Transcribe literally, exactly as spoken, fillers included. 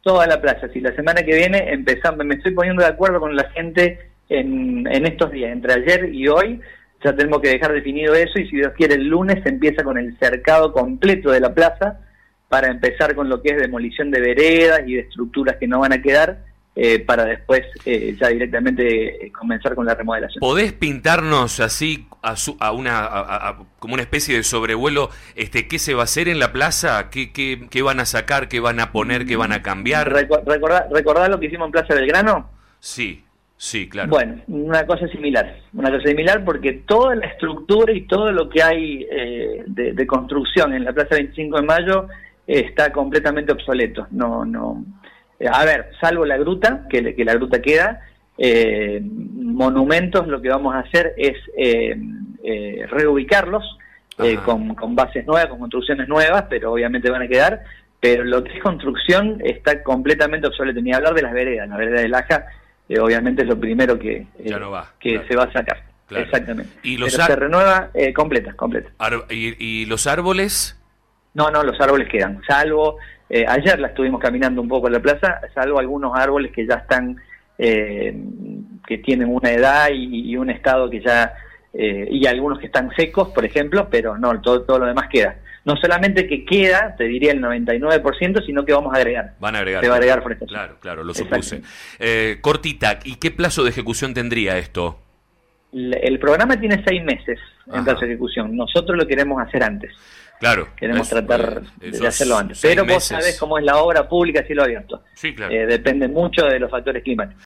toda la plaza. Si la semana que viene empezamos, me estoy poniendo de acuerdo con la gente en, en estos días, entre ayer y hoy, ya tenemos que dejar definido eso, y si Dios quiere el lunes se empieza con el cercado completo de la plaza, para empezar con lo que es demolición de veredas y de estructuras que no van a quedar, eh, para después eh, ya directamente eh, comenzar con la remodelación. ¿Podés pintarnos así a, su, a una a, a, como una especie de sobrevuelo este qué se va a hacer en la plaza? ¿Qué, qué, qué van a sacar? ¿Qué van a poner? ¿Qué van a cambiar? ¿Recordá, recordá lo que hicimos en Plaza Belgrano? Sí, sí, claro. Bueno, una cosa similar, una cosa similar porque toda la estructura y todo lo que hay eh, de, de construcción en la Plaza veinticinco de Mayo está completamente obsoleto. No, no. A ver, salvo la gruta, que, que la gruta queda, eh, monumentos, lo que vamos a hacer es eh, eh, reubicarlos eh, con, con bases nuevas, con construcciones nuevas, pero obviamente van a quedar, pero lo que es construcción está completamente obsoleto, ni hablar de las veredas. La vereda de Laja, eh, obviamente es lo primero que, eh, ya no va, que claro. se va a sacar. Claro. Exactamente. ¿Y los pero se renueva eh, completa, completa. ¿Y, ¿Y los árboles? No, no, los árboles quedan, salvo, eh, ayer la estuvimos caminando un poco en la plaza, salvo algunos árboles que ya están, eh, que tienen una edad y, y un estado que ya, eh, y algunos que están secos, por ejemplo, pero no, todo, todo lo demás queda. No solamente que queda, te diría el noventa y nueve por ciento, sino que vamos a agregar. Van a agregar. Se va a agregar forestación. Claro, claro, lo supuse. Eh, cortita, ¿y qué plazo de ejecución tendría esto? El, el programa tiene seis meses en plazo de ejecución. Nosotros lo queremos hacer antes. Claro. Queremos es, tratar eh, de hacerlo antes. Pero vos meses. sabés cómo es la obra pública a cielo abierto. Sí, claro. Eh, depende mucho de los factores climáticos.